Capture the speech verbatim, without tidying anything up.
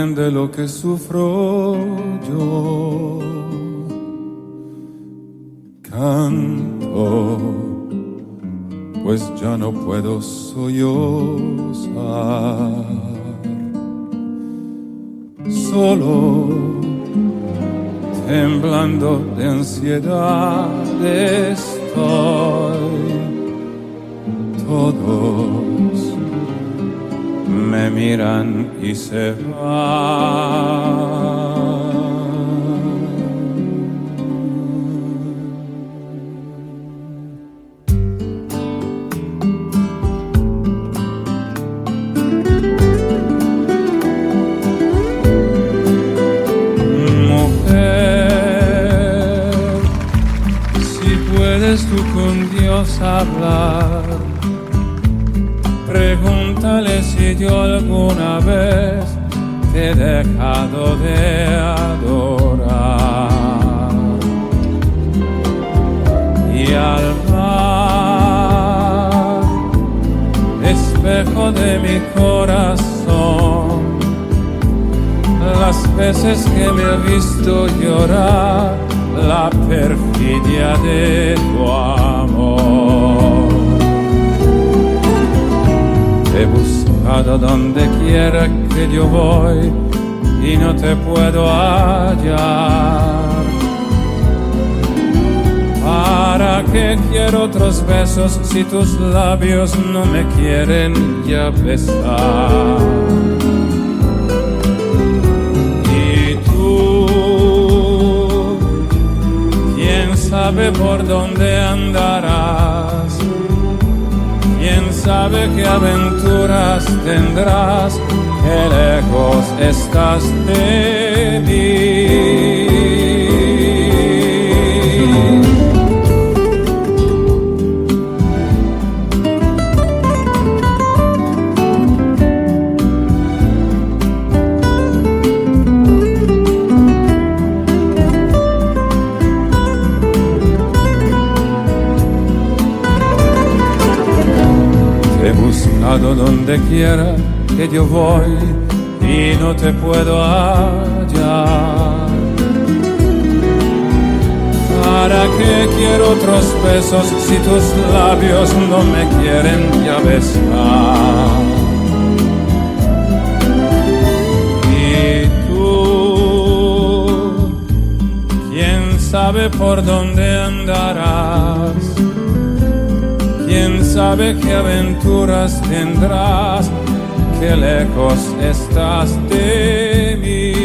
comprende lo que sufro yo. Canto, pues ya no puedo sollozar. Solo, temblando de ansiedad estoy. Todos me miran y se van. Tú con Dios hablar, pregúntale si yo alguna vez te he dejado de adorar. Y al mar, espejo de mi corazón, las veces que me he visto llorar, la perfidia de tu amor. Te he buscado donde quiera que yo voy y no te puedo hallar. ¿Para qué quiero otros besos si tus labios no me quieren ya besar? ¿Quién sabe por dónde andarás? ¿Quién sabe qué aventuras tendrás? Qué lejos estás de mí. Donde quiera que yo voy y no te puedo hallar. ¿Para qué quiero otros besos si tus labios no me quieren ya besar? Y tú, ¿quién sabe por dónde andarás? ¿Quién sabe qué aventuras tendrás? Qué lejos estás de mí.